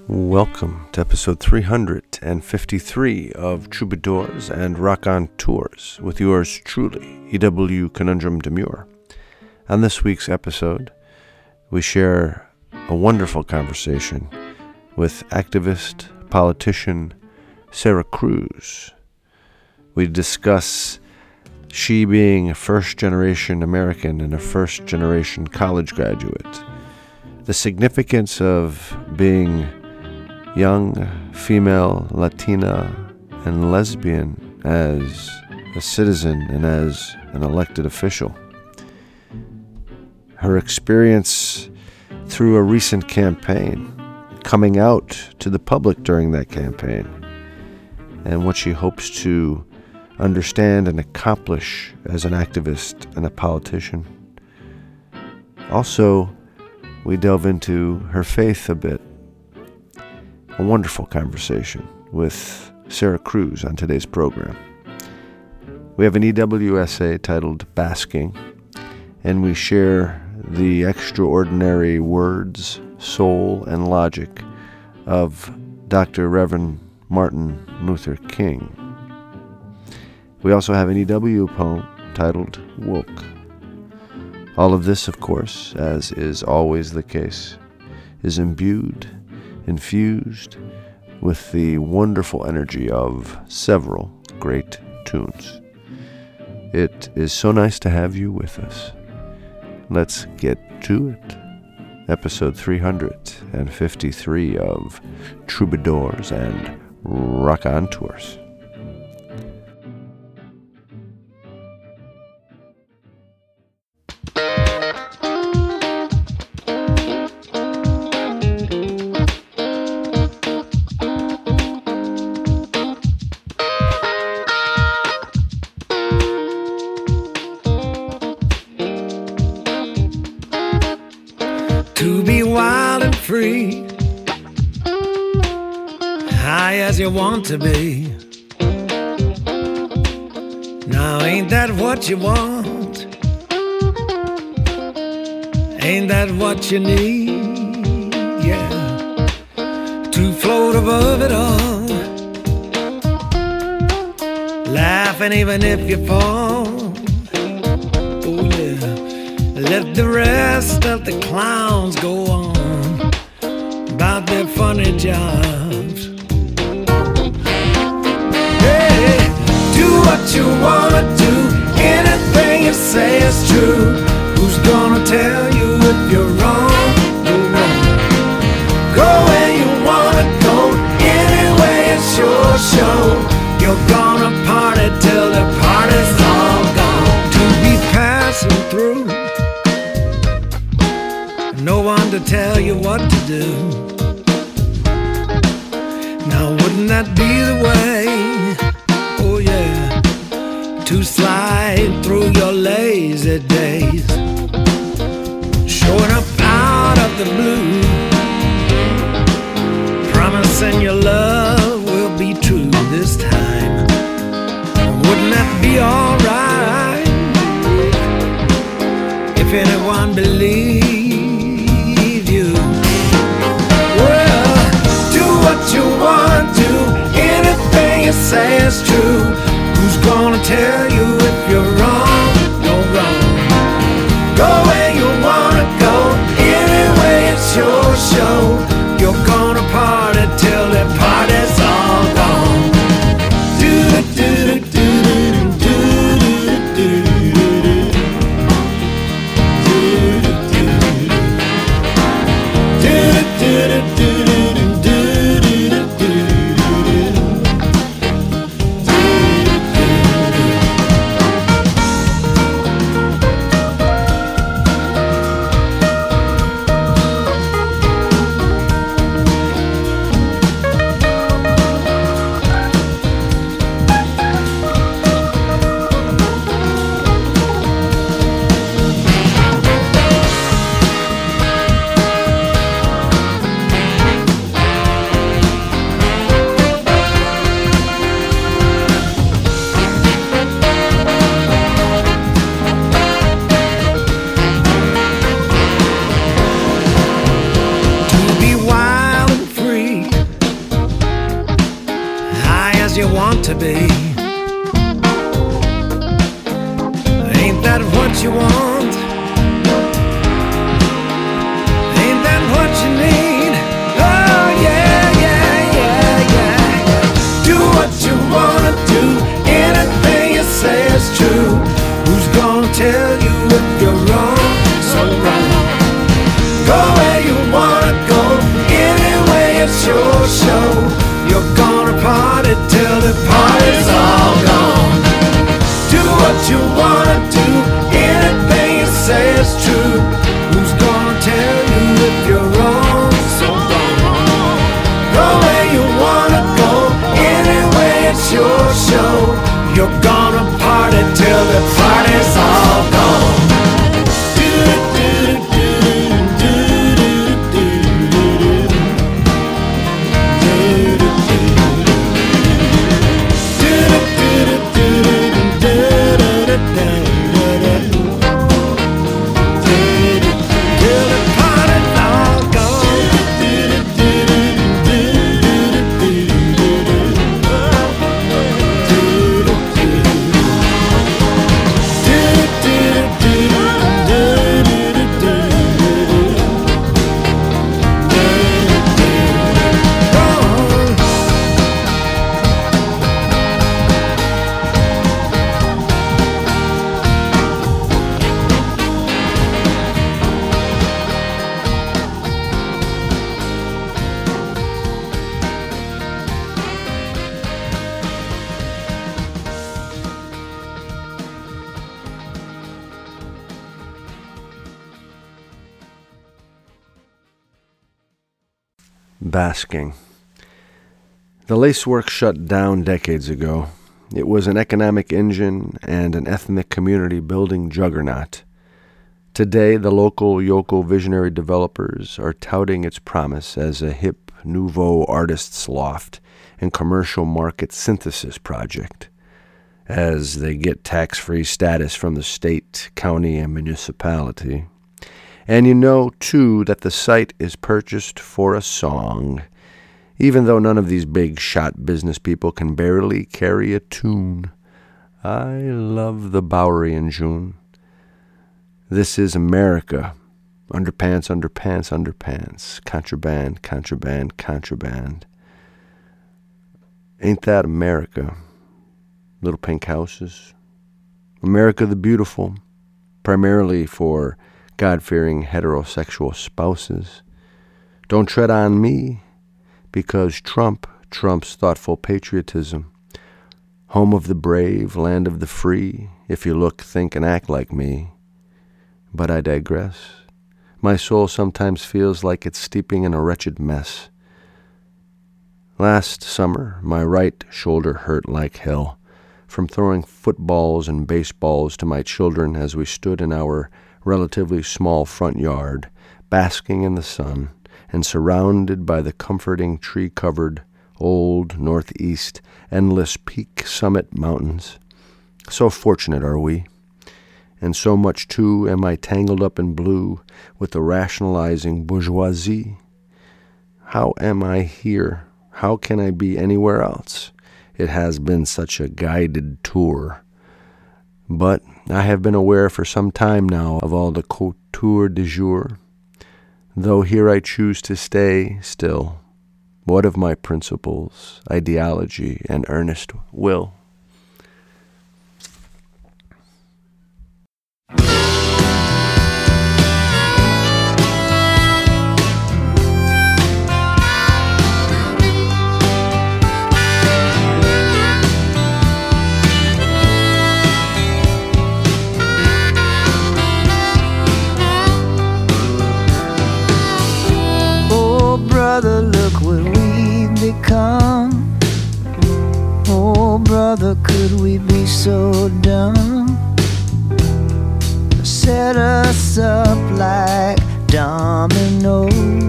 Welcome to episode 353 of Troubadours and Rock on Tours with yours truly, E.W. Conundrum Demure. On this week's episode, we share a wonderful conversation with activist, politician Sara Cruz. We discuss she being a first-generation American and a first-generation college graduate, the significance of being young, female, Latina, and lesbian as a citizen and as an elected official. Her experience through a recent campaign, coming out to the public during that campaign, and what she hopes to understand and accomplish as an activist and a politician. Also, we delve into her faith a bit. A wonderful conversation with Sara Cruz on today's program. We have an EW essay titled Basking, and we share the extraordinary words, soul, and logic of Dr. Reverend Martin Luther King. We also have an EW poem titled Woke. All of this, of course, as is always the case, is infused with the wonderful energy of several great tunes. It is so nice to have you with us. Let's get to it. Episode 353 of Troubadours and Rock on Tours. To be wild and free, high as you want to be. Now ain't that what you want? Ain't that what you need? Yeah, to float above it all, laughing even if you fall. Oh yeah, let the rest of the clowns go on about their funny jobs. Hey, do what you wanna do, anything you say is true. Who's gonna tell you if you're wrong? You're wrong. Go where you wanna go, anyway it's your show. You're gonna party till the party's all gone. To be passing through, no one to tell you what to do. Now wouldn't that be the way? Oh yeah, to slide through your lazy days, showing up out of the blue, promising your love will be true this time. Wouldn't that be alright if anyone believed you? Well, do what you want to, anything you say is true. Who's gonna tell you if you're wrong? You're wrong. Go where you wanna go, anyway it's your show. You're gonna party till the party's all gone. Do do do do do do 'cause you want to be. Ain't that what you want? Ain't that what you need? Oh yeah, yeah, yeah, yeah. Do what you wanna do, anything you say is true. Who's gonna tell you if you're wrong? So wrong. Go where you wanna go, anyway it's your show. You're gonna party till the party's all gone. Do what you wanna do, anything you say is true. Who's gonna tell you if you're wrong? So wrong. Go where you wanna go, anyway it's your show. You're gonna party till the party's all gone. Basking. The Laceworks shut down decades ago. It was an economic engine and an ethnic community building juggernaut. Today, the local Yoko visionary developers are touting its promise as a hip, nouveau artist's loft and commercial market synthesis project, as they get tax-free status from the state, county, and municipality. And you know, too, that the site is purchased for a song, even though none of these big-shot business people can barely carry a tune. I love the Bowery in June. This is America. Underpants, underpants, underpants. Contraband, contraband, contraband. Ain't that America? Little pink houses. America the beautiful, primarily for God-fearing heterosexual spouses. Don't tread on me, because Trump trumps thoughtful patriotism. Home of the brave, land of the free, if you look, think, and act like me. But I digress. My soul sometimes feels like it's steeping in a wretched mess. Last summer, my right shoulder hurt like hell from throwing footballs and baseballs to my children as we stood in our relatively small front yard, basking in the sun and surrounded by the comforting tree-covered, old, northeast, endless peak summit mountains. So fortunate are we. And so much, too, am I tangled up in blue with the rationalizing bourgeoisie. How am I here? How can I be anywhere else? It has been such a guided tour. But I have been aware for some time now of all the couture du jour. Though here I choose to stay still, what of my principles, ideology, and earnest will? Brother, look what we've become. Oh, brother, could we be so dumb? Set us up like dominoes.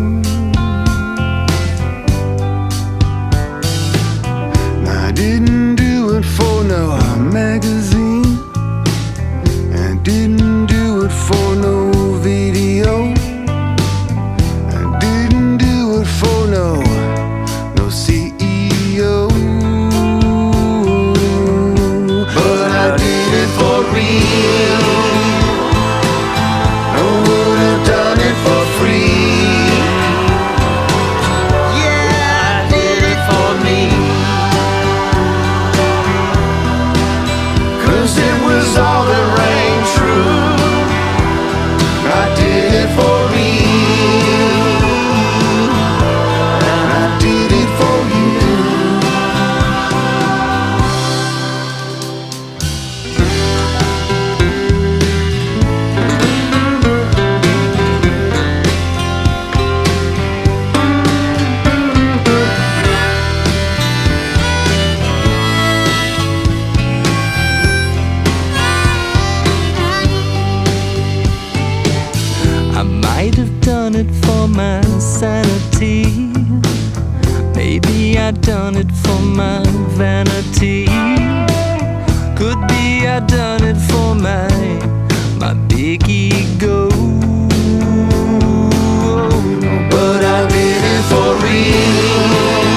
I didn't do it for no magazine, I didn't do it for no video, for no CEO. I done it for my vanity. Could be I done it for my big ego. But I did it for real.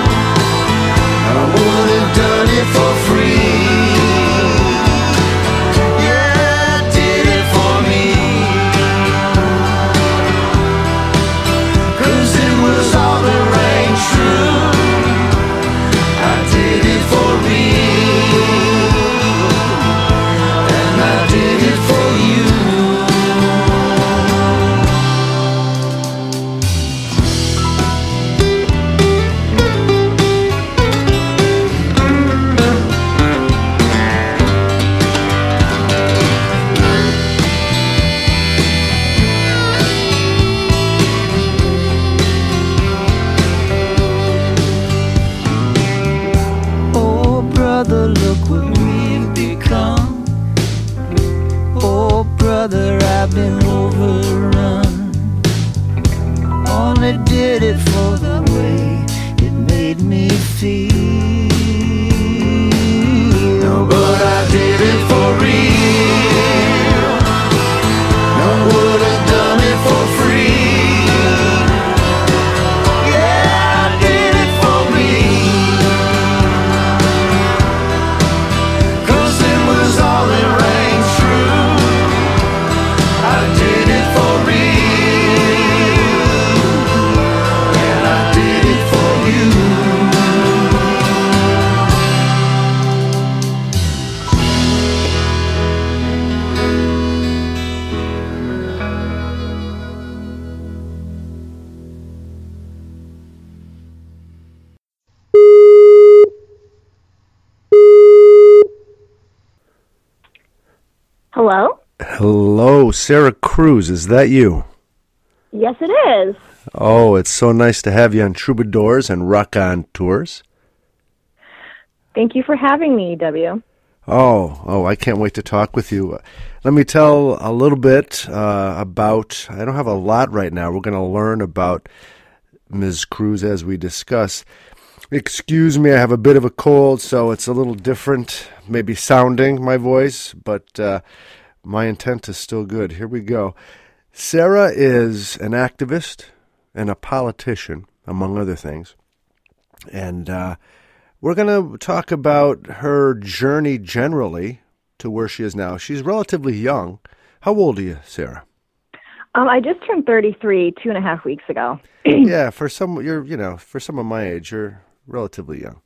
I would have done it for free. Yeah, I did it for me. 'Cause it was all that rang true. I did it for real. And I did it for you. Oh, brother, look what we've become. Oh, brother, I've been overrun. Only did it for the way it made me feel. No, but I did it for real. No, would have done it for free. Yeah, I did it for me. 'Cause it was all that rang true. I did it for real. And I did it for you. Hello? Hello, Sarah Cruz. Is that you? Yes, it is. Oh, it's so nice to have you on Troubadours and Rock On Tours. Thank you for having me, EW. Oh, I can't wait to talk with you. Let me tell a little bit about, I don't have a lot right now. We're going to learn about Ms. Cruz as we discuss. Excuse me, I have a bit of a cold, so it's a little different, maybe sounding, my voice, but my intent is still good. Here we go. Sarah is an activist and a politician, among other things. And we're going to talk about her journey generally to where she is now. She's relatively young. How old are you, Sarah? I just turned 33 2.5 weeks ago. Yeah, for some of my age, you're relatively young.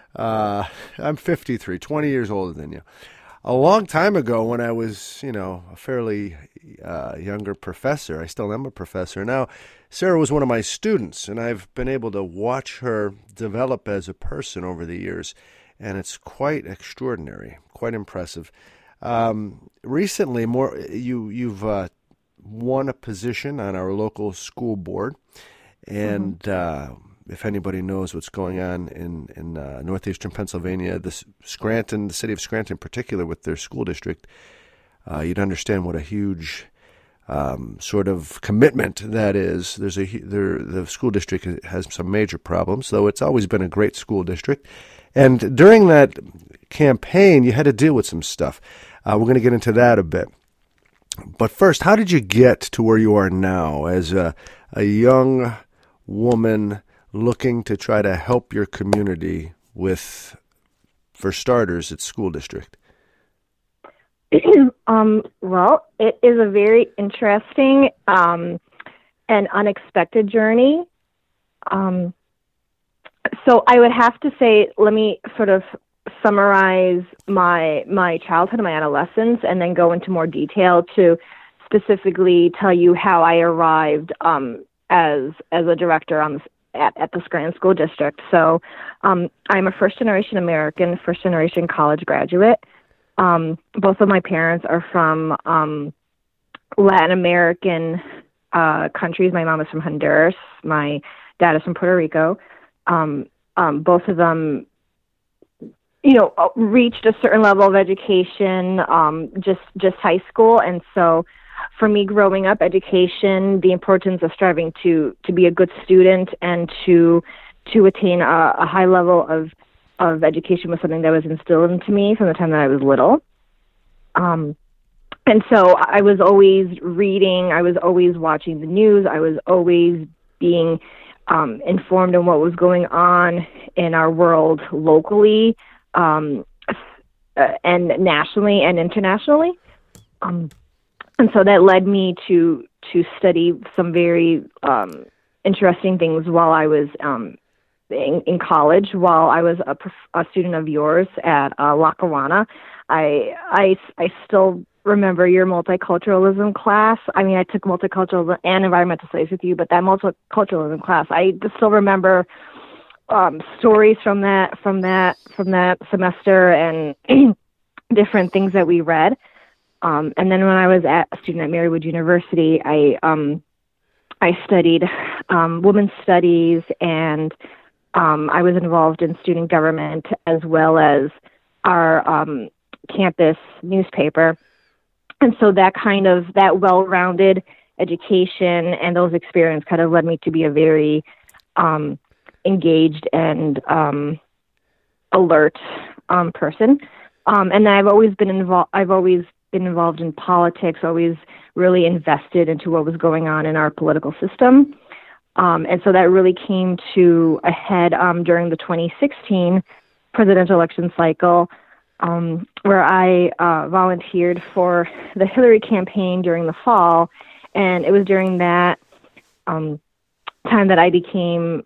I'm 53, 20 years older than you. A long time ago when I was, a fairly younger professor, I still am a professor now, Sarah was one of my students, and I've been able to watch her develop as a person over the years, and it's quite extraordinary, quite impressive. Recently, you've won a position on our local school board, and if anybody knows what's going on in northeastern Pennsylvania, the city of Scranton in particular, with their school district, you'd understand what a huge sort of commitment that is. The school district has some major problems, though it's always been a great school district. And during that campaign, you had to deal with some stuff. We're going to get into that a bit. But first, how did you get to where you are now as a young woman looking to try to help your community with, for starters, its school district? Well, it is a very interesting and unexpected journey. So I would have to say, let me sort of summarize my childhood and my adolescence, and then go into more detail to specifically tell you how I arrived as a director at the Scranton School District. So I'm a first-generation American, first-generation college graduate. Both of my parents are from Latin American countries. My mom is from Honduras. My dad is from Puerto Rico. Both of them, reached a certain level of education, just high school. And so for me, growing up, education, the importance of striving to be a good student and to to attain a high level of education was something that was instilled into me from the time that I was little. And so I was always reading, I was always watching the news, I was always being informed on what was going on in our world locally, and nationally and internationally. And so that led me to study some very interesting things while I was in college, while I was a student of yours at Lackawanna. I still remember your multiculturalism class. I mean, I took multicultural and environmental studies with you, but that multiculturalism class, I just still remember stories from that semester and different things that we read. And then when I was a student at Marywood University, I studied women's studies, and I was involved in student government as well as our campus newspaper. And so that well-rounded education and those experiences kind of led me to be a very engaged and alert person. And I've always been involved in politics, always really invested into what was going on in our political system. And so that really came to a head during the 2016 presidential election cycle, where I volunteered for the Hillary campaign during the fall. And it was during that time that I became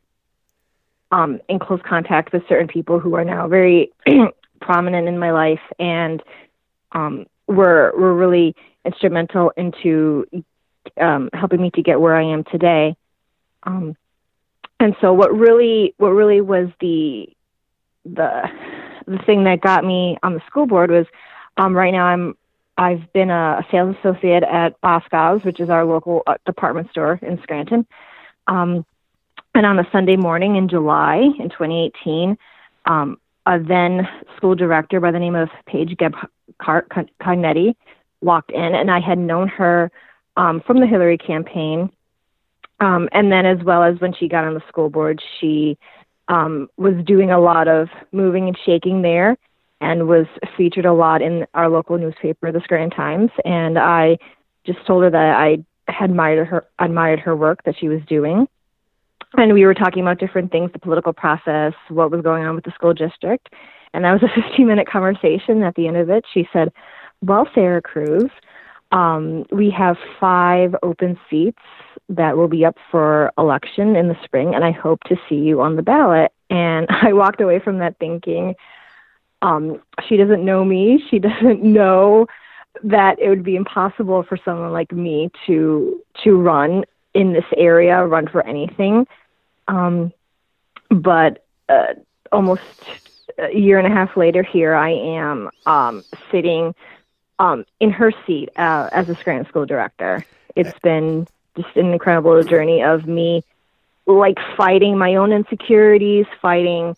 in close contact with certain people who are now very prominent in my life, and were really instrumental into helping me to get where I am today. And so what really was the thing that got me on the school board was, right now I've been a sales associate at Boscov's, which is our local department store in Scranton. And on a Sunday morning in July in 2018, a then school director by the name of Paige Cognetti walked in, and I had known her from the Hillary campaign. And then as well as when she got on the school board, she was doing a lot of moving and shaking there, and was featured a lot in our local newspaper, the Scranton Times. And I just told her that I had admired her work that she was doing. And we were talking about different things, the political process, what was going on with the school district. And that was a 15-minute conversation. At the end of it, she said, well, Sarah Cruz, we have 5 open seats that will be up for election in the spring, and I hope to see you on the ballot. And I walked away from that thinking, she doesn't know me. She doesn't know that it would be impossible for someone like me to run in this area, run for anything. But almost a year and a half later, here I am sitting in her seat as a Scranton school director. It's been just an incredible journey of me, like, fighting my own insecurities, fighting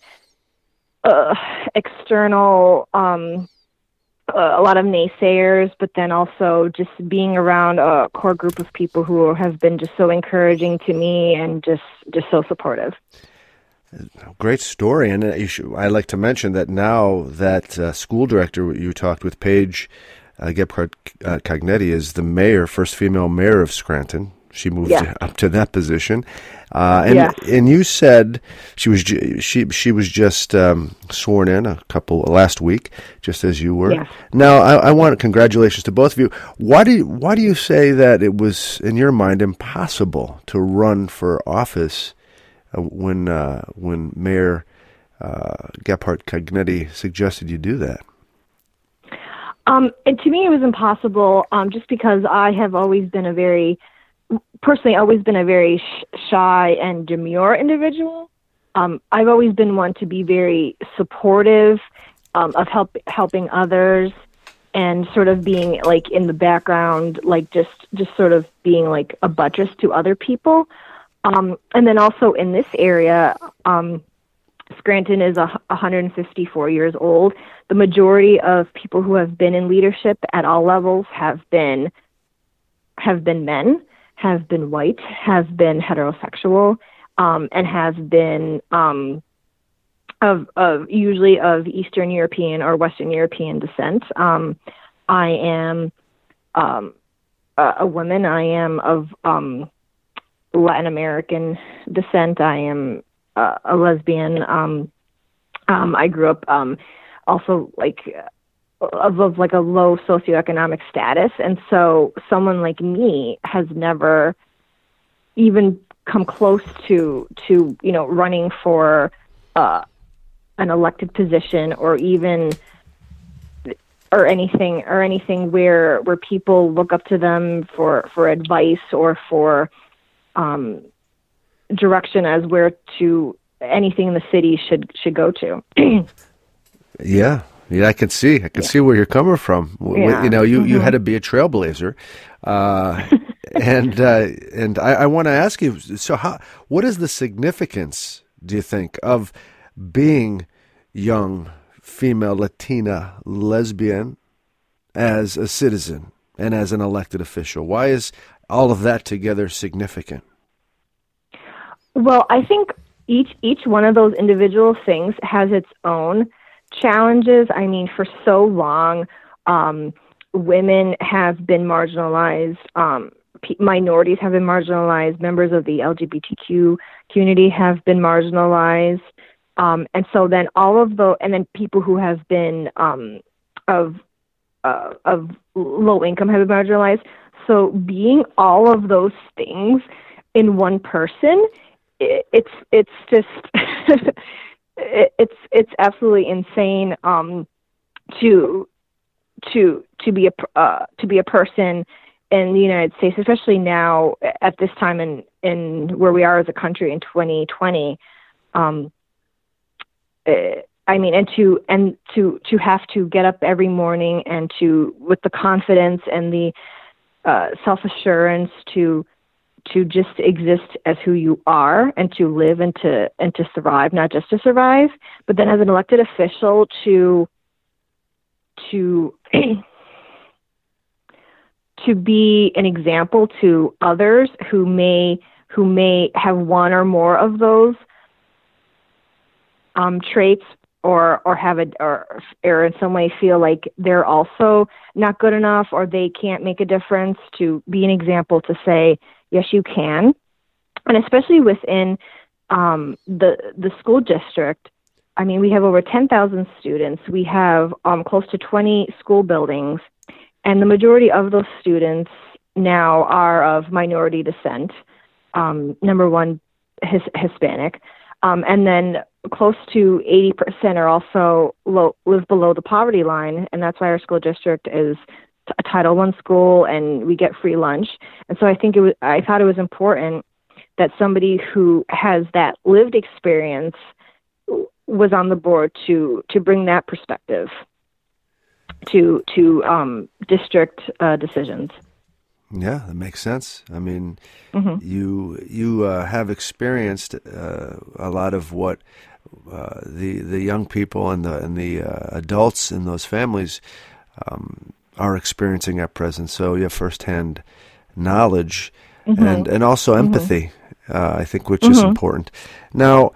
external, a lot of naysayers, but then also just being around a core group of people who have been just so encouraging to me and just so supportive. Great story. And I'd like to mention that now that school director you talked with, Paige Cognetti, is the mayor, first female mayor of Scranton. She moved up to that position, and you said she was just sworn in last week, just as you were. Yeah. Now, I want congratulations to both of you. Why do you say that it was in your mind impossible to run for office when Mayor Gebhardt Cognetti suggested you do that? And to me, it was impossible just because I have always been a very shy and demure individual. I've always been one to be very supportive of helping others, and sort of being like in the background, like just sort of being like a buttress to other people. And then also in this area, Scranton is 154 years old. The majority of people who have been in leadership at all levels have been men, have been white, have been heterosexual. and has been usually of Eastern European or Western European descent. I am a woman. I am of Latin American descent. I am a lesbian. I grew up also of like a low socioeconomic status, and so someone like me has never even come close to running for an elected position or even or anything where people look up to them for advice or for direction as where to anything the city should go to. Yeah, I can see where you're coming from. Yeah. You had to be a trailblazer, and I want to ask you. So, what is the significance, do you think, of being young, female, Latina, lesbian, as a citizen and as an elected official? Why is all of that together significant? Well, I think each one of those individual things has its own challenges. I mean, for so long, women have been marginalized, minorities have been marginalized, members of the LGBTQ community have been marginalized, and so then and then people who have been of low income have been marginalized. So being all of those things in one person, it's just it's absolutely insane to be a person in the United States, especially now at this time in where we are as a country in 2020. I mean, and to have to get up every morning and with the confidence and the self-assurance to just exist as who you are and to live and to survive, not just to survive, but then as an elected official to be an example to others who may have one or more of those traits or have or in some way feel like they're also not good enough or they can't make a difference, to be an example to say, yes, you can. And especially within the school district, I mean, we have over 10,000 students. We have close to 20 school buildings, and the majority of those students now are of minority descent, number one, Hispanic, and then close to 80% are also live below the poverty line, and that's why our school district is a Title I school, and we get free lunch. And so I thought it was important that somebody who has that lived experience was on the board to bring that perspective to district decisions. Yeah, that makes sense. I mean, you have experienced a lot of what the young people and the adults in those families are experiencing at present. So you have firsthand knowledge and also empathy, I think, which is important. Now,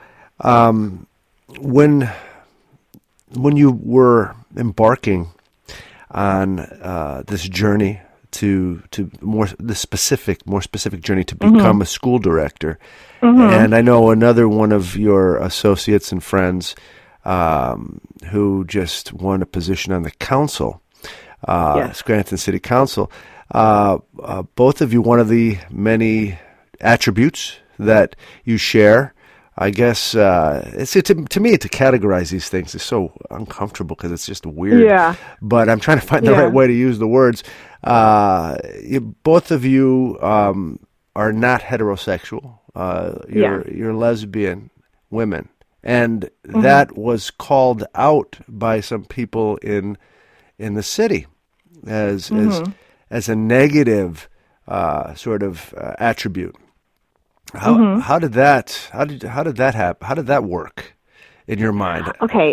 when you were embarking on this journey to more specific journey to become a school director, and I know another one of your associates and friends who just won a position on the council, Scranton City Council. Both of you, one of the many attributes that you share, I guess, to me, to categorize these things is so uncomfortable because it's just weird. Yeah. But I'm trying to find the right way to use the words. Both of you are not heterosexual. You're lesbian women, and that was called out by some people in the city as a negative sort of attribute. How did that happen? How did that work in your mind? Okay.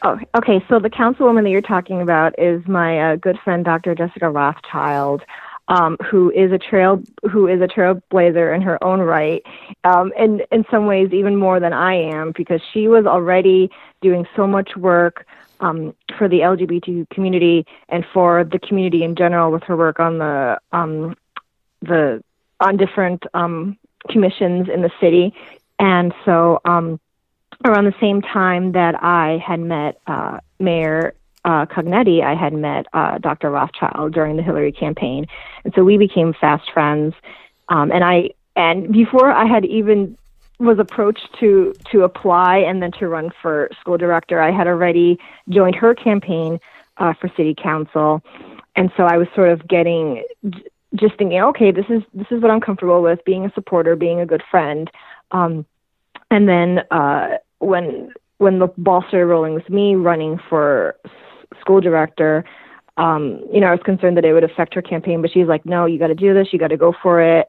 So the councilwoman that you're talking about is my good friend, Dr. Jessica Rothschild. who is a trailblazer in her own right, and in some ways even more than I am, because she was already doing so much work for the LGBT community and for the community in general with her work on on different commissions in the city. And so around the same time that I had met Mayor Cognetti, I had met Dr. Rothschild during the Hillary campaign, and so we became fast friends. And before I had even was approached to apply and then to run for school director, I had already joined her campaign for city council, and so I was sort of just thinking, okay, this is what I'm comfortable with: being a supporter, being a good friend. And then when the ball started rolling with me running for school director, I was concerned that it would affect her campaign, but she's like, no, you got to do this. You got to go for it.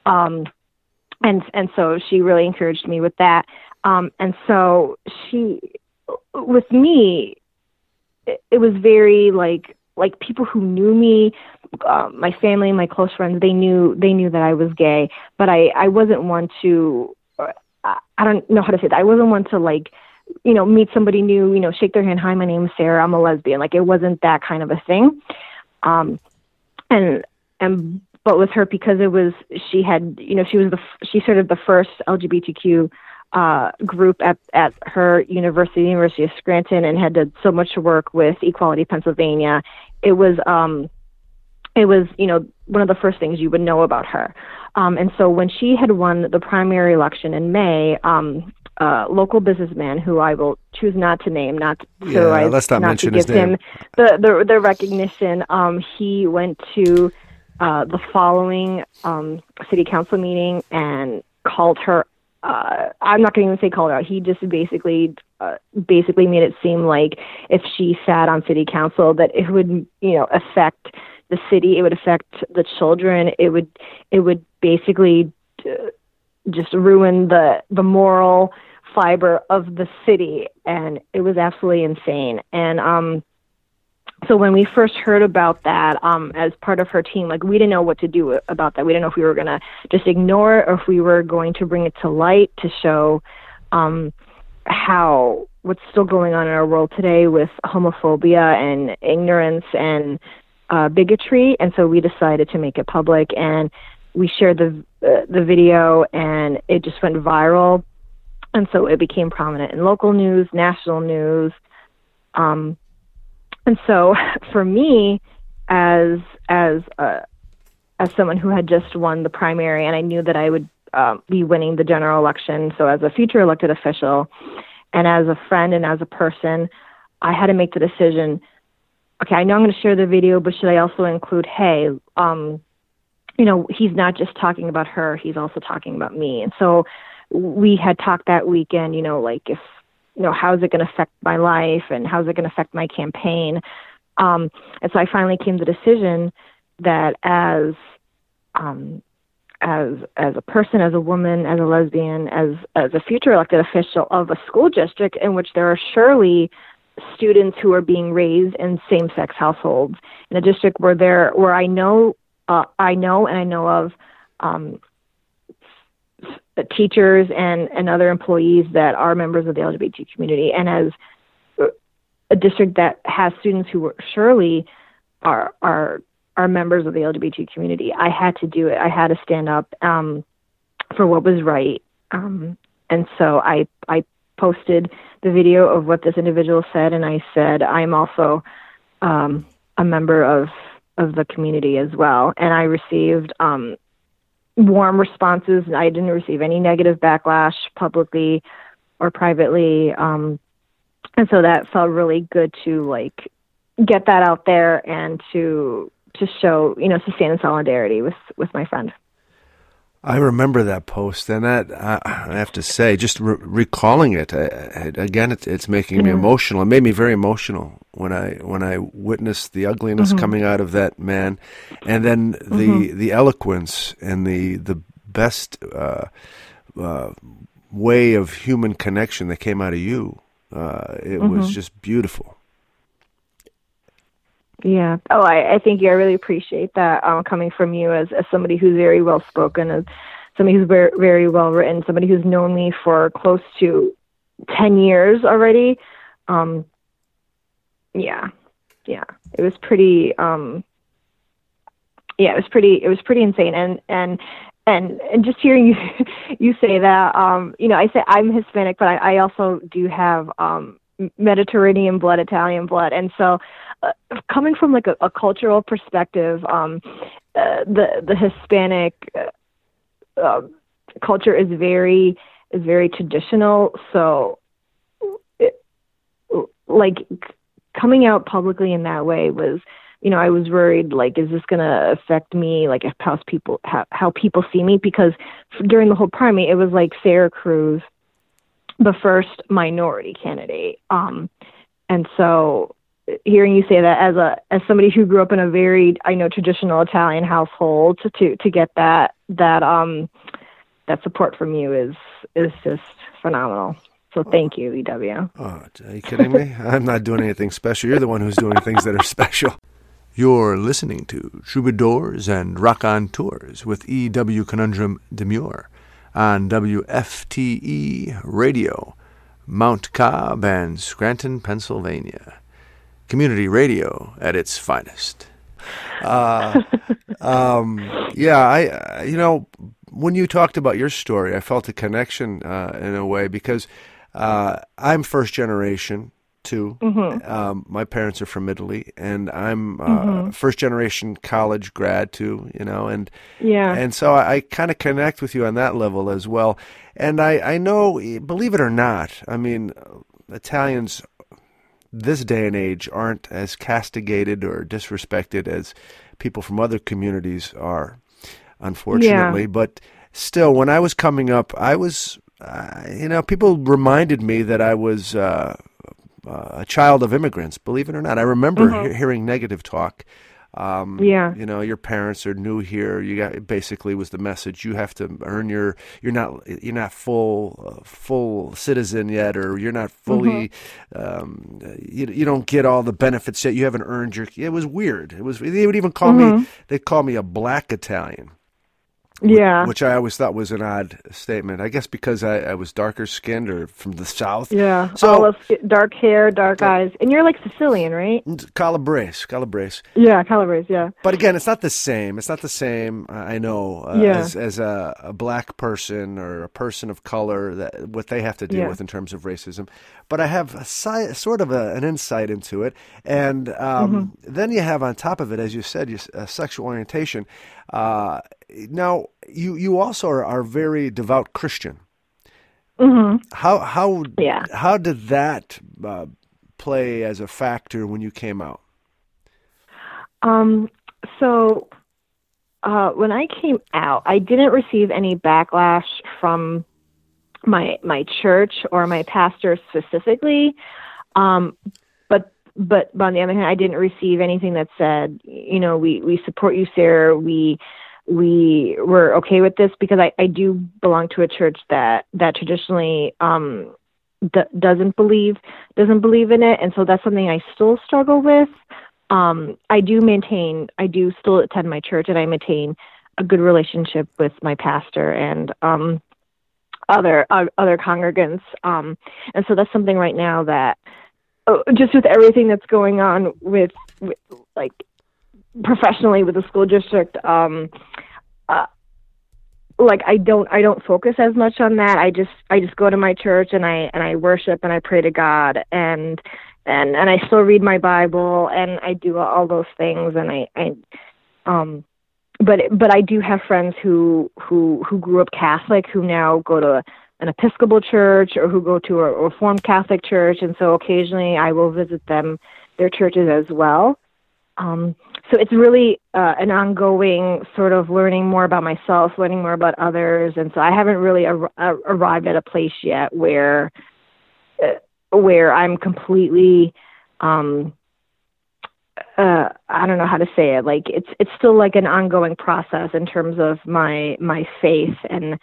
And so she really encouraged me with that. And so with me, it was very like people who knew me, my family, my close friends, they knew that I was gay, but I wasn't one to, I don't know how to say that. I wasn't one to meet somebody new, shake their hand. Hi, my name is Sarah. I'm a lesbian. It wasn't that kind of a thing. But with her, because she sort of the first LGBTQ group at her University of Scranton, and had done so much work with Equality Pennsylvania. It was one of the first things you would know about her. And so when she had won the primary election in May, local businessman who I will choose not to name, let's not mention his name, him the recognition. He went to the following city council meeting and called her. I'm not going to even say called her out. He just basically made it seem like if she sat on city council, that it would affect the city. It would affect the children. It would basically just ruin the moral fiber of the city, and it was absolutely insane. And so when we first heard about that, as part of her team, we didn't know what to do about that. We didn't know if we were going to just ignore it or if we were going to bring it to light to show how what's still going on in our world today with homophobia and ignorance and bigotry. And so we decided to make it public, and we shared the video, and it just went viral. And so it became prominent in local news, national news. And so for me, as someone who had just won the primary, and I knew that I would be winning the general election, so as a future elected official and as a friend and as a person, I had to make the decision, okay, I know I'm going to share the video, but should I also include, hey, he's not just talking about her, he's also talking about me. And so we had talked that weekend, if, how's it going to affect my life and how's it going to affect my campaign? And so I finally came to the decision that as a person, as a woman, as a lesbian, as a future elected official of a school district in which there are surely students who are being raised in same-sex households, in a district where I know of teachers and other employees that are members of the LGBT community, and as a district that has students who surely are members of the LGBT community, I had to do it. I had to stand up for what was right. And so I posted the video of what this individual said, and I said, I'm also a member of the community as well. And I received warm responses. I didn't receive any negative backlash publicly or privately. And so that felt really good to get that out there and to show, to stand in solidarity with my friend. I remember that post, and that I have to say, just recalling it again, it's making me emotional. It made me very emotional when I witnessed the ugliness coming out of that man, and then the eloquence and the best way of human connection that came out of you. It was just beautiful. Yeah. Oh, I thank you. I really appreciate that coming from you as somebody who's very well spoken, as somebody who's very, very well written, somebody who's known me for close to 10 years already. Yeah. It was pretty. It was pretty insane. And just hearing you say that, I say I'm Hispanic, but I also do have Mediterranean blood, Italian blood, and so coming from like a cultural perspective, the Hispanic culture is very traditional. So, coming out publicly in that way was, I was worried, like, is this going to affect me, like, how people see me? Because during the whole primary, it was like Sarah Cruz, the first minority candidate. And so hearing you say that as somebody who grew up in a very, traditional Italian household, to get that support from you is just phenomenal. So thank you, EW. Oh, are you kidding me? I'm not doing anything special. You're the one who's doing things that are special. You're listening to Troubadours and Rock on Tours with E.W. Conundrum Demure on WFTE Radio, Mount Cobb and Scranton, Pennsylvania. Community radio at its finest. When you talked about your story, I felt a connection in a way because I'm first generation too. Mm-hmm. My parents are from Italy, and I'm first generation college grad too. And so I kind of connect with you on that level as well. And I know, believe it or not, I mean, Italians this day and age aren't as castigated or disrespected as people from other communities are, unfortunately. Yeah. But still, when I was coming up, I was, people reminded me that I was a child of immigrants, believe it or not. I remember hearing negative talk. Your parents are new here. You got, basically was the message. You have to earn you're not full citizen yet, or you're not fully, you don't get all the benefits yet. You haven't earned it was weird. They would even call they'd call me a black Italian. Yeah, which I always thought was an odd statement. I guess because I was darker skinned or from the South. Yeah, so dark hair, dark eyes, and you're like Sicilian, right? Calabrese. Yeah, Calabrese. Yeah. But again, it's not the same. I know as a black person or a person of color, that what they have to deal with in terms of racism. But I have sort of an insight into it, and then you have on top of it, as you said, your sexual orientation. Now, you also are very devout Christian. Mm-hmm. How did that play as a factor when you came out? So when I came out, I didn't receive any backlash from my church or my pastor specifically. But on the other hand, I didn't receive anything that said, we support you, Sarah. We were okay with this, because I do belong to a church that traditionally doesn't believe in it, and so that's something I still struggle with. I do still attend my church, and I maintain a good relationship with my pastor and other congregants, and so that's something right now that just with everything that's going on with like professionally with the school district, I don't focus as much on that. I just go to my church and I worship and I pray to God, and I still read my Bible and I do all those things, and but I do have friends who grew up Catholic who now go to an Episcopal church or who go to a Reformed Catholic church, and so occasionally I will visit their churches as well. So it's really an ongoing sort of learning more about myself, learning more about others, and so I haven't really arrived at a place yet where I'm completely I don't know how to say it. Like it's still like an ongoing process in terms of my faith and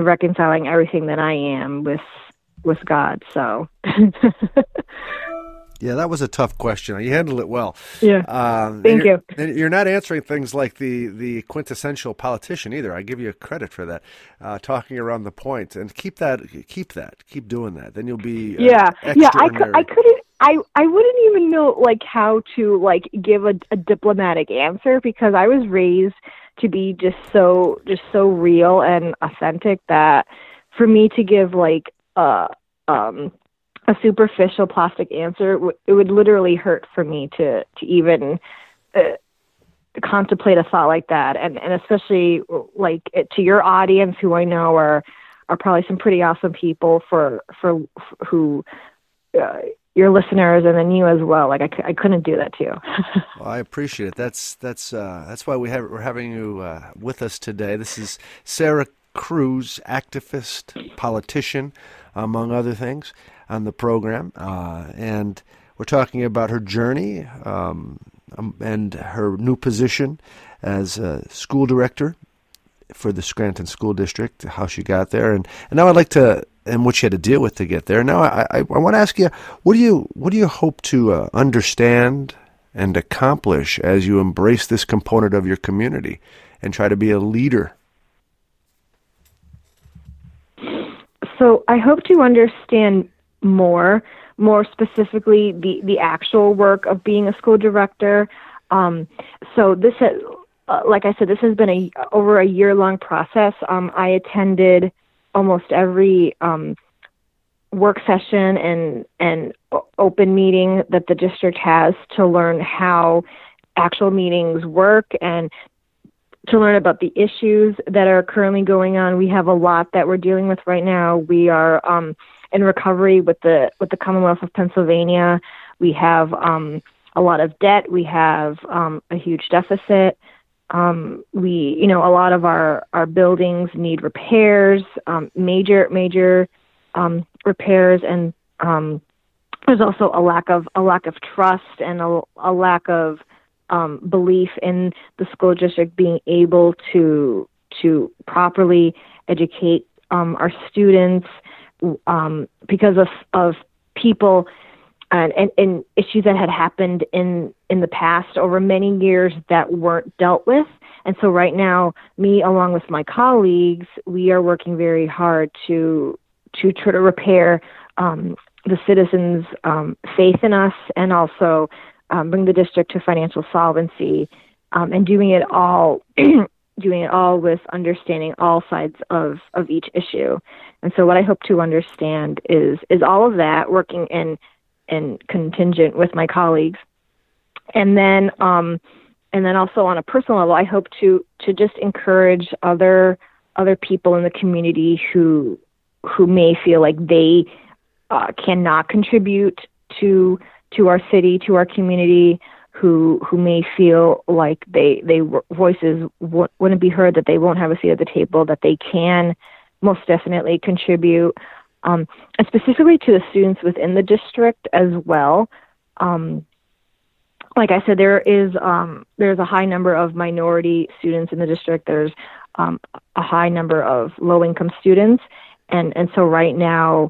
reconciling everything that I am with God. So Yeah, that was a tough question. You handled it well. Yeah. Thank you. And you're not answering things like the quintessential politician either. I give you credit for that. Talking around the point, and keep doing that. Then you'll be extraordinary. I couldn't. I wouldn't even know like how to like give a diplomatic answer, because I was raised to be just so real and authentic that for me to give like a superficial plastic answer, it would literally hurt for me to even contemplate a thought like that, and especially like to your audience, who I know are probably some pretty awesome people for who your listeners, and then you as well. Like I couldn't do that to you. Well, I appreciate it. That's why we're having you with us today. This is Sarah Cruz, activist, politician, among other things, on the program, and we're talking about her journey and her new position as a school director for the Scranton School District, how she got there, and now I'd like to, and what she had to deal with to get there. Now I want to ask you, what do you hope to understand and accomplish as you embrace this component of your community and try to be a leader? So I hope to understand more specifically the actual work of being a school director. So this has, like I said, this has been over a year-long process. I attended almost every work session and open meeting that the district has to learn how actual meetings work and to learn about the issues that are currently going on. We have a lot that we're dealing with right now. We are in recovery with the Commonwealth of Pennsylvania. We have a lot of debt. We have a huge deficit. A lot of our buildings need repairs, major repairs, and there's also a lack of trust and a lack of belief in the school district being able to properly educate our students because of people and issues that had happened in the past over many years that weren't dealt with. And so right now, me along with my colleagues, we are working very hard to try to repair the citizens' faith in us, and also bring the district to financial solvency, and doing it all with understanding all sides of each issue. And so what I hope to understand is all of that, working in contingent with my colleagues. And then also on a personal level, I hope to just encourage other people in the community who may feel like they cannot contribute to our city, to our community, who may feel like they voices wouldn't be heard, that they won't have a seat at the table, that they can most definitely contribute, and specifically to the students within the district as well. Like I said, there's a high number of minority students in the district. There's a high number of low-income students, and so right now,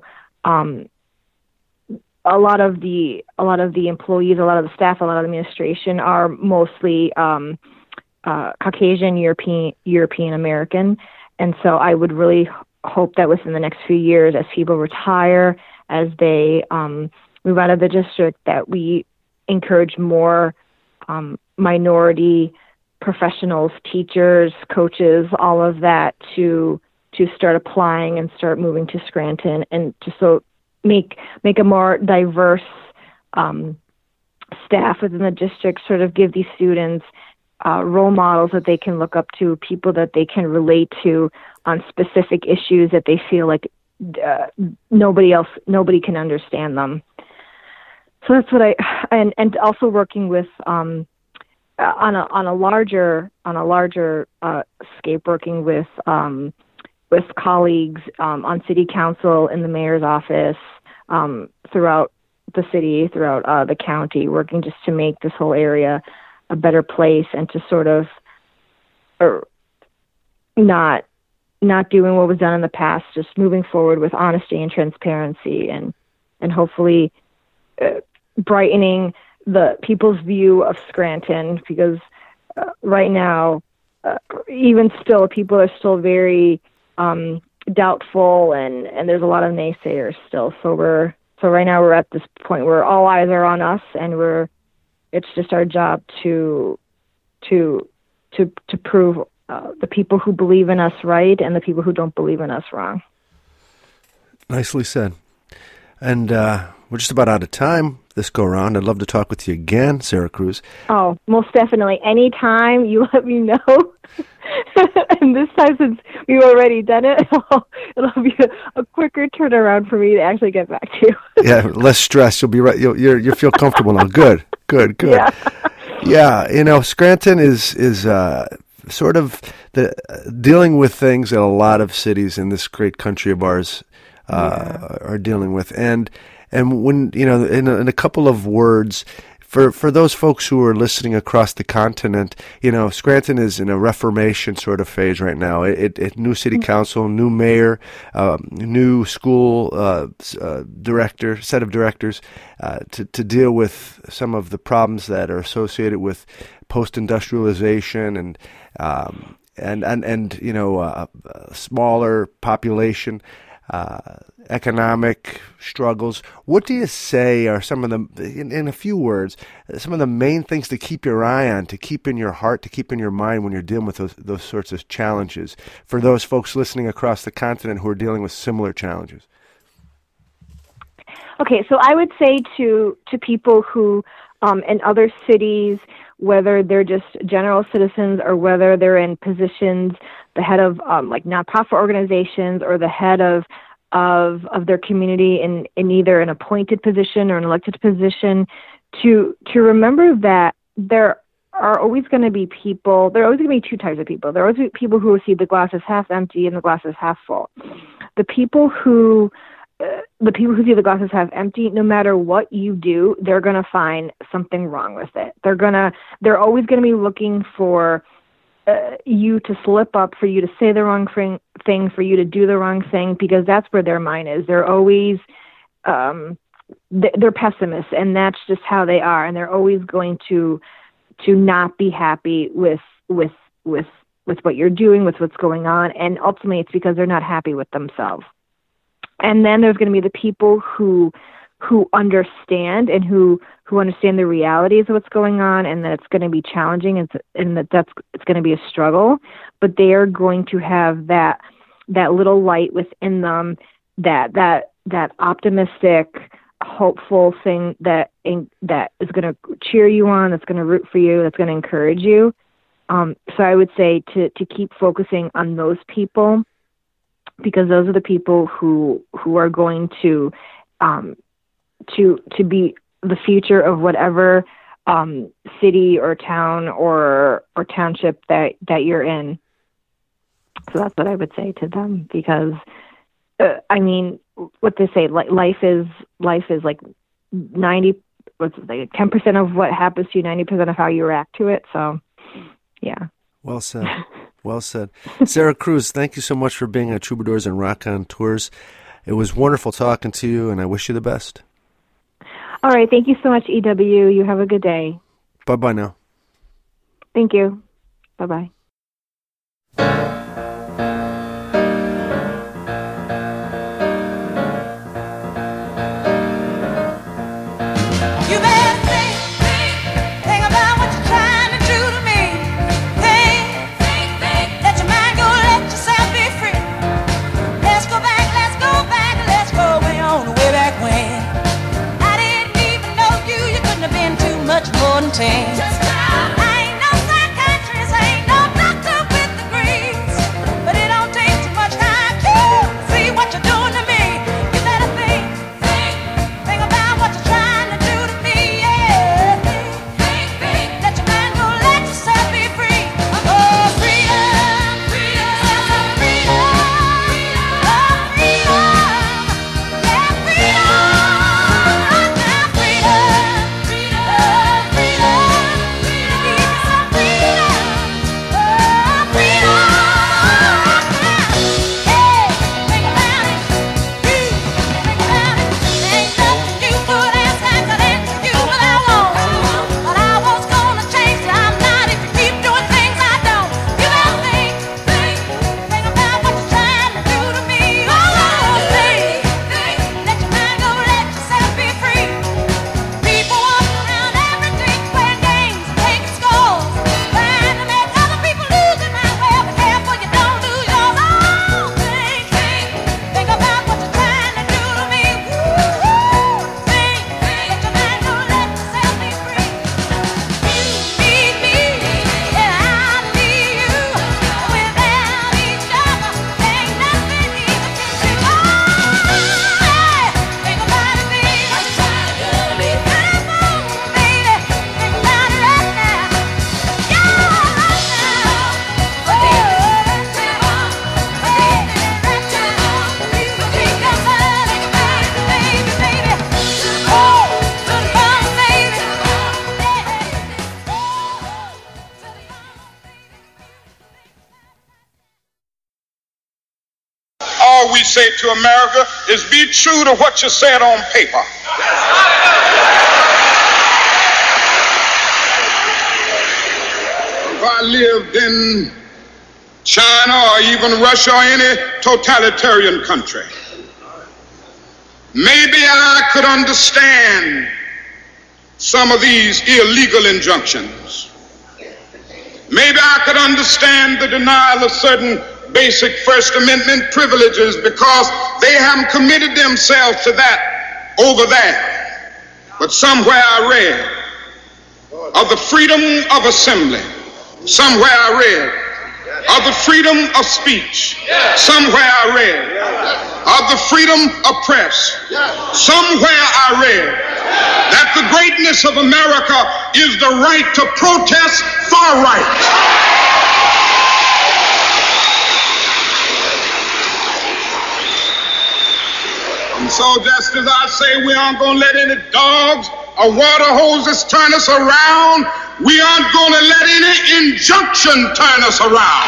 a lot of the employees, a lot of the staff, a lot of the administration are mostly Caucasian, European American, and so I would really hope that within the next few years, as people retire, as they move out of the district, that we encourage more minority professionals, teachers, coaches, all of that to start applying and start moving to Scranton, and to make a more diverse staff within the district, sort of give these students role models that they can look up to, people that they can relate to on specific issues that they feel like nobody can understand them. So that's what and also working with on a larger scape, working with colleagues on city council, in the mayor's office, throughout the city, throughout the county, working just to make this whole area a better place, and to sort of not doing what was done in the past, just moving forward with honesty and transparency, and hopefully brightening the people's view of Scranton, because right now, even still, people are still very doubtful, and there's a lot of naysayers still. So right now we're at this point where all eyes are on us, and it's just our job to prove the people who believe in us right and the people who don't believe in us wrong. Nicely said. And we're just about out of time this go around. I'd love to talk with you again, Sarah Cruz. Oh, most definitely. Anytime you let me know. And this time, since we've already done it, it'll be a quicker turnaround for me to actually get back to you. Yeah, less stress. You'll be right. You'll feel comfortable now. Good. Yeah. Scranton is sort of dealing with things that a lot of cities in this great country of ours are dealing with, and when in a couple of words, for those folks who are listening across the continent, Scranton is in a reformation sort of phase right now. It new city council, new mayor, new school set of directors to deal with some of the problems that are associated with post-industrialization and smaller population. Economic struggles. What do you say are some of the, in a few words, some of the main things to keep your eye on, to keep in your heart, to keep in your mind when you're dealing with those sorts of challenges for those folks listening across the continent who are dealing with similar challenges? Okay, so I would say to people who in other cities, whether they're just general citizens or whether they're in positions, the head of like nonprofit organizations or the head of their community in either an appointed position or an elected position, to remember that there are always going to be people. There are always going to be two types of people. There are always people who see the glass as half empty and the glass as half full. The people who see the glass as half empty, no matter what you do, they're going to find something wrong with it. They're always going to be looking for you to slip up, for you to say the wrong thing, for you to do the wrong thing, because that's where their mind is. They're always they're pessimists, and that's just how they are, and they're always going to not be happy with what you're doing, with what's going on, and ultimately it's because they're not happy with themselves. And then there's going to be the people who understand and who understand the realities of what's going on, and that it's going to be challenging, and it's going to be a struggle, but they are going to have that little light within them, that optimistic, hopeful thing that is going to cheer you on, that's going to root for you, that's going to encourage you. So I would say to keep focusing on those people, because those are the people who are going to be the future of whatever city or town or township that you're in. So that's what I would say to them, because what they say, life is like 10% of what happens to you, 90% of how you react to it. So, yeah. Well said. Well said. Sarah Cruz, thank you so much for being on Troubadours and Raconteurs. It was wonderful talking to you, and I wish you the best. All right. Thank you so much, EW. You have a good day. Bye-bye now. Thank you. Bye-bye. I ain't no psychiatrist, I ain't no doctor with degrees, but it don't take too much time to see what you're doing to me. You better think about what you're trying to do to me, yeah. Think, let your mind go, let yourself be free. Oh, freedom, freedom, freedom, oh, freedom, yeah, freedom, now freedom, freedom, freedom. say to America is be true to what you said on paper. If I lived in China or even Russia or any totalitarian country, maybe I could understand some of these illegal injunctions. Maybe I could understand the denial of certain basic First Amendment privileges because they haven't committed themselves to that over there. But somewhere I read of the freedom of assembly. Somewhere I read of the freedom of speech. Somewhere I read of the freedom of press. Somewhere I read that the greatness of America is the right to protest far right. And so just as I say we aren't going to let any dogs or water hoses turn us around, we aren't going to let any injunction turn us around.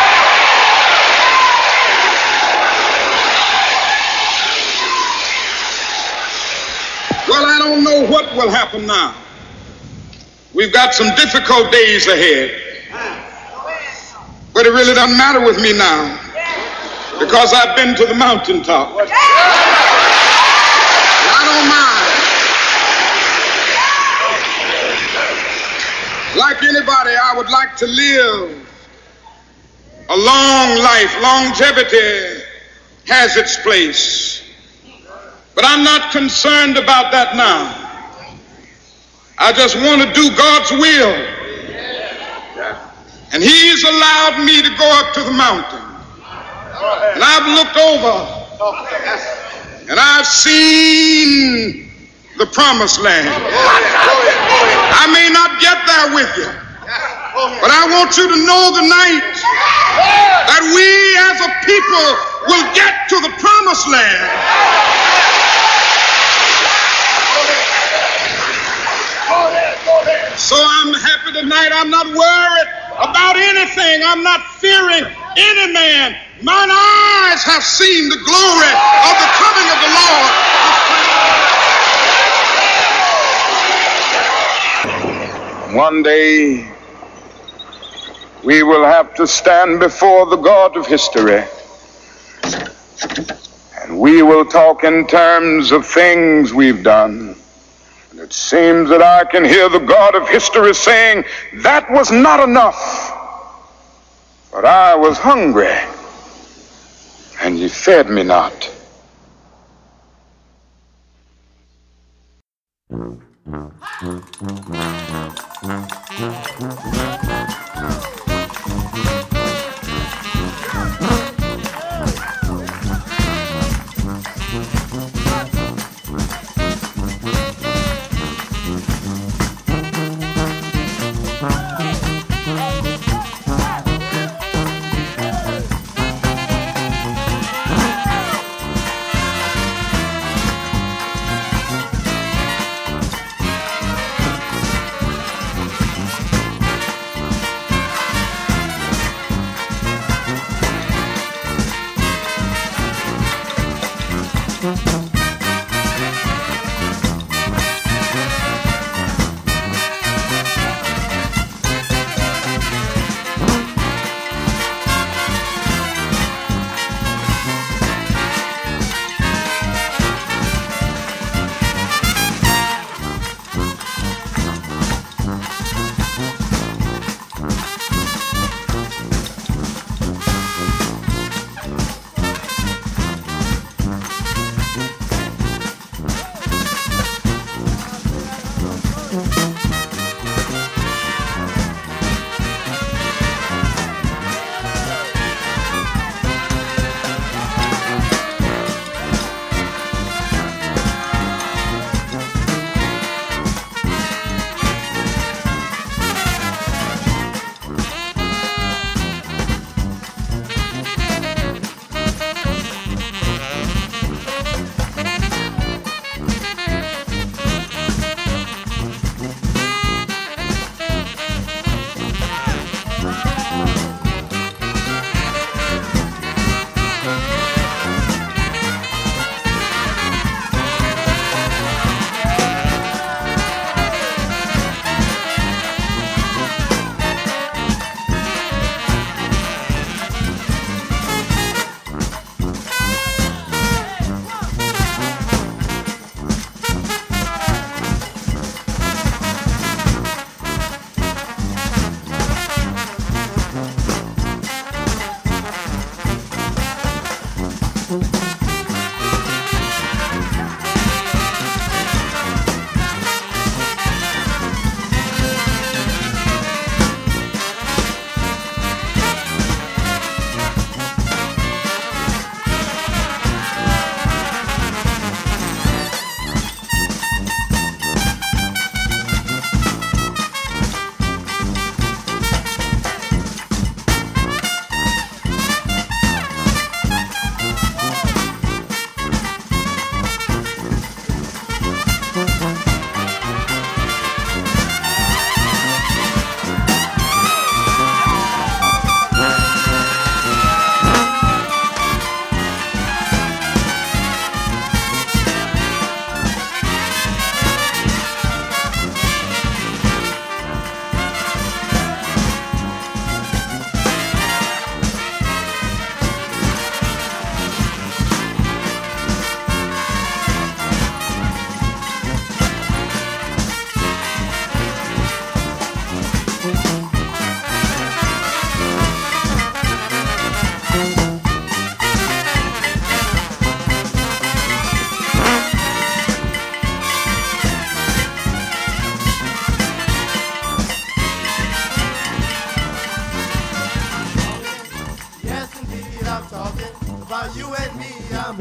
Well, I don't know what will happen now. We've got some difficult days ahead. But it really doesn't matter with me now because I've been to the mountaintop. I don't mind. Like anybody, I would like to live a long life. Longevity has its place. But I'm not concerned about that now. I just want to do God's will. And He's allowed me to go up to the mountain. And I've looked over and I've seen the promised land. I may not get there with you, but I want you to know tonight that we as a people will get to the promised land. So I'm happy tonight. I'm not worried about anything. I'm not fearing any man. Mine eyes have seen the glory of the coming of the Lord. One day we will have to stand before the God of history, and we will talk in terms of things we've done. And it seems that I can hear the God of history saying, that was not enough, but I was hungry, and ye fed me not.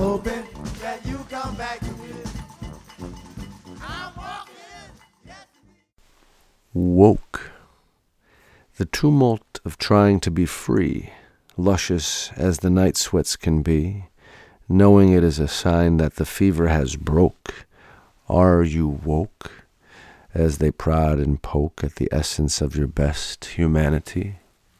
hoping that you come back with. I'm walking. Woke. The tumult of trying to be free, luscious as the night sweats can be, knowing it is a sign that the fever has broke. Are you woke? As they prod and poke at the essence of your best humanity.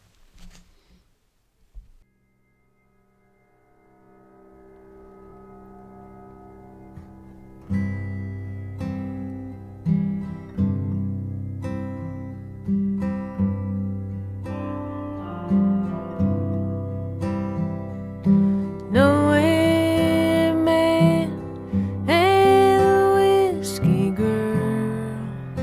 Nowhere man and a whiskey girl.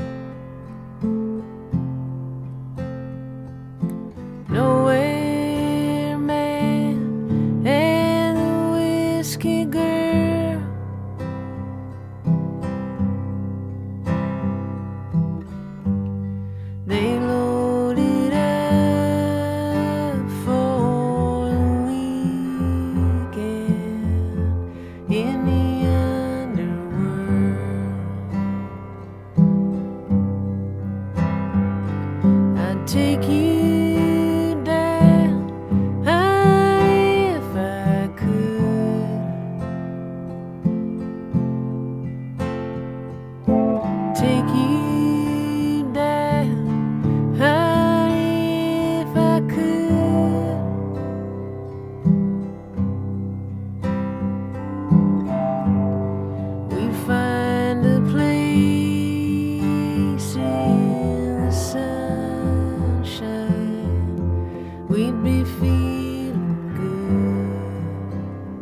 Nowhere man and a whiskey girl. They loaded up for the weekend in the underworld. I'd take you down if I could. Take you down if I could. We'd find a place in the sunshine. We'd be feeling good.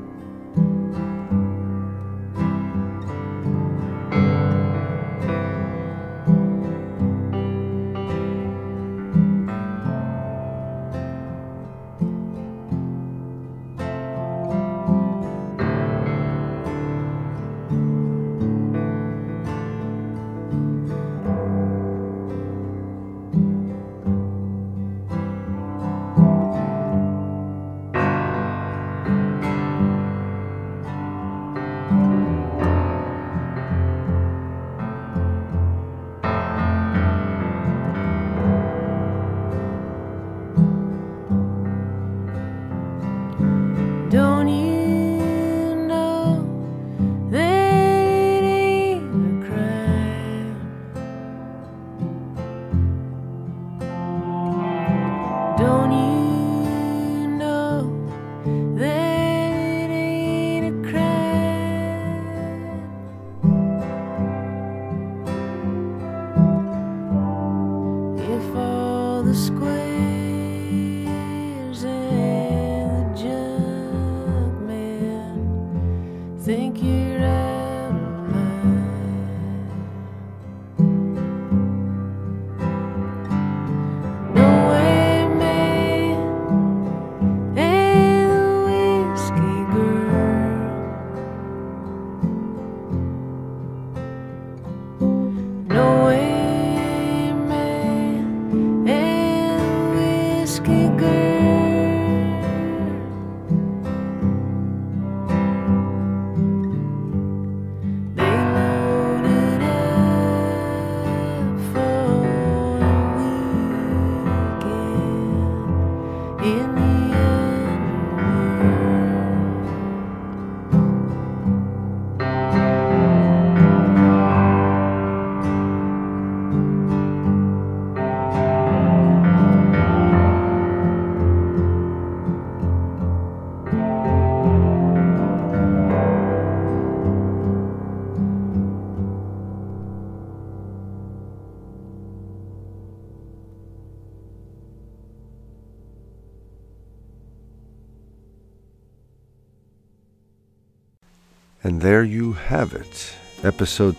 Don't you know that it ain't a crime? Don't you know that it ain't a crime? If all the squares and the junk man think you're out of line. Nowhere man and the whiskey girl. Nowhere man and the whiskey girl. They loaded up for the weekend in the And there you have it, episode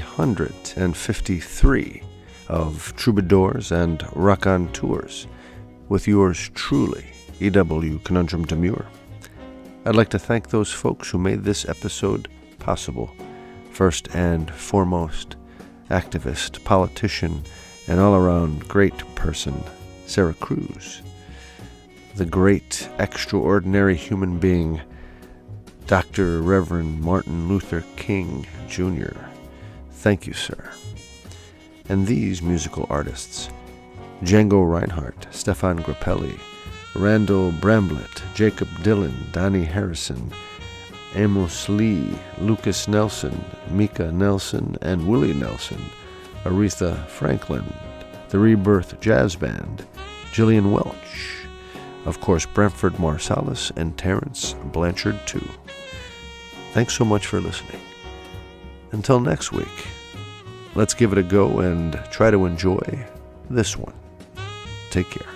353 of Troubadours and Raconteurs, with yours truly, E.W. Conundrum Demure. I'd like to thank those folks who made this episode possible. First and foremost, activist, politician, and all-around great person, Sarah Cruz. The great, extraordinary human being Dr. Reverend Martin Luther King, Jr. Thank you, sir. And these musical artists: Django Reinhardt, Stefan Grappelli, Randall Bramblett, Jacob Dylan, Donnie Harrison, Amos Lee, Lucas Nelson, Mika Nelson, and Willie Nelson, Aretha Franklin, the Rebirth Jazz Band, Gillian Welch, of course Brentford Marsalis, and Terrence Blanchard too. Thanks so much for listening. Until next week, let's give it a go and try to enjoy this one. Take care.